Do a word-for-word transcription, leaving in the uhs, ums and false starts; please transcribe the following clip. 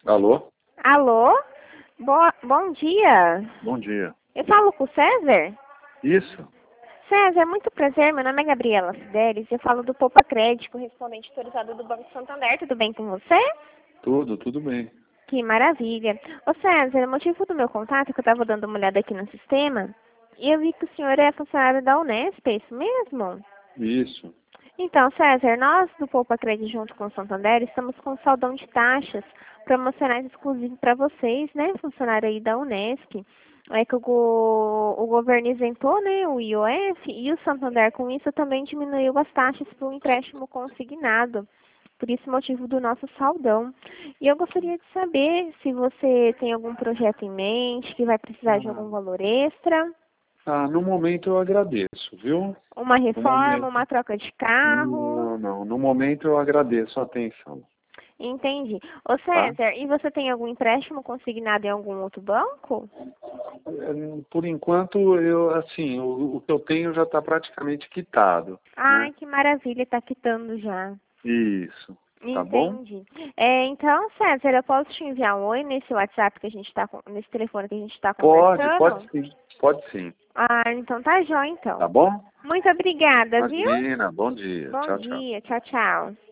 Alô? Alô? Bo bom dia. Bom dia. Eu falo com o César? Isso. César, muito prazer. Meu nome é Gabriela Fidelis. Eu falo do Poupa Crédito, correspondente autorizado do Banco Santander. Tudo bem com você? Tudo, tudo bem. Que maravilha. Ô César, o motivo do meu contato é que eu estava dando uma olhada aqui no sistema e eu vi que o senhor é funcionário da Unesp, é isso mesmo? Isso. Então, César, nós do Poupa Crédito junto com o Santander estamos com um saldão de taxas promocionais exclusivos para vocês, né, funcionário aí da Unesp. É que o, go o governo isentou, né, o I O F, e o Santander com isso também diminuiu as taxas para o empréstimo consignado. Por esse motivo do nosso saldão. E eu gostaria de saber se você tem algum projeto em mente, que vai precisar de Ah, algum valor extra, ah, no momento eu agradeço, viu? uma No reforma, momento. uma troca de carro. Não, não. No momento eu agradeço a atenção. Entendi. Ô Tá? César, e você tem algum empréstimo consignado em algum outro banco? Eh, Por enquanto, eu, assim, o, o que eu tenho já está praticamente quitado, né? Ai, que maravilha, tá quitando já. Isso. Tá bom? Entendi. É, então, César, eu posso te enviar um oi nesse WhatsApp que a gente tá, con- nesse telefone que a gente está Pode, pode conversando? sim. Pode sim. Ah, então tá jóia, Tá então. bom? Muito obrigada, viu? Imagina. Bom dia. Bom Tchau, tchau. dia, tchau, tchau.